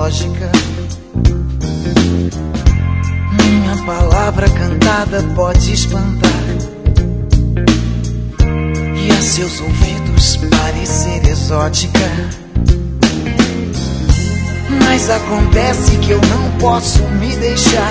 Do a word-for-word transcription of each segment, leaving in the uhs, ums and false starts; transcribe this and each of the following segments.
lógica. Minha palavra cantada pode espantar e a seus ouvidos parecer exótica. Mas acontece que eu não posso me deixar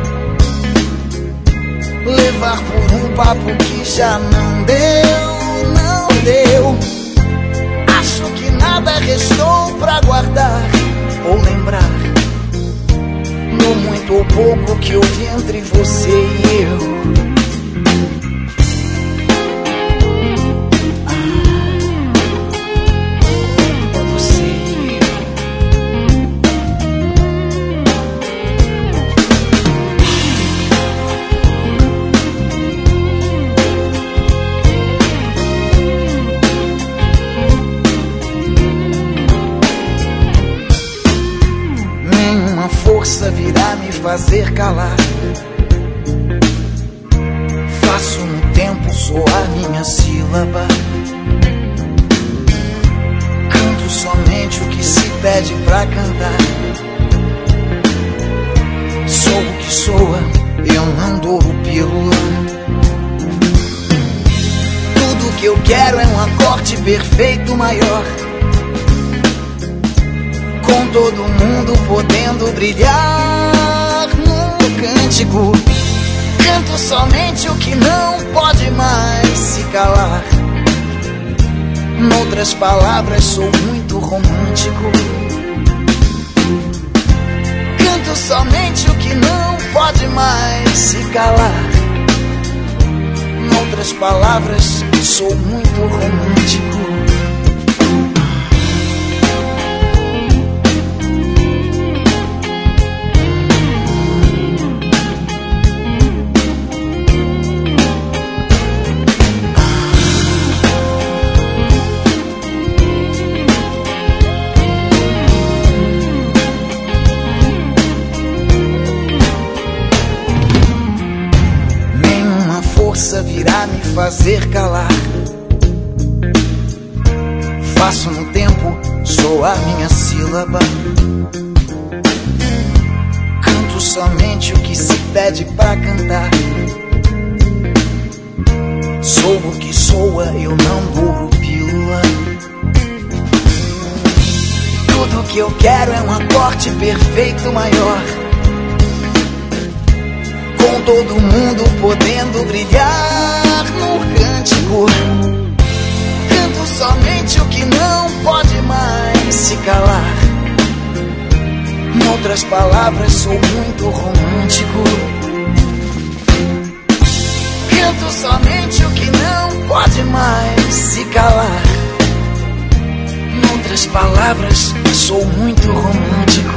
levar por um papo que já não deu, não deu. Acho que nada restou pra guardar ou lembrar no muito ou pouco que houve entre você e eu. Força virá me fazer calar. Faço no tempo soar minha sílaba. Canto somente o que se pede pra cantar. Sou o que soa, eu não dou pílula. Tudo que eu quero é um acorde perfeito maior, com todo mundo podendo brilhar num cântico. Canto somente o que não pode mais se calar. Noutras palavras, sou muito romântico. Canto somente o que não pode mais se calar. Noutras palavras, sou muito romântico. Força virá me fazer calar. Faço no tempo soar minha sílaba. Canto somente o que se pede pra cantar. Sou o que soa, eu não dou pílula. Tudo que eu quero é um acorde perfeito maior, com todo mundo podendo brilhar no cântico. Canto somente o que não pode mais se calar. Noutras palavras, sou muito romântico. Canto somente o que não pode mais se calar. Noutras palavras, sou muito romântico.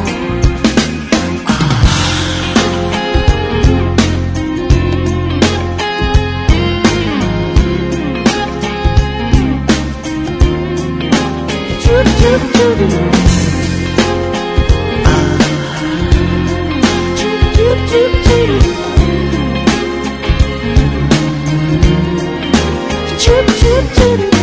Choo choo choo.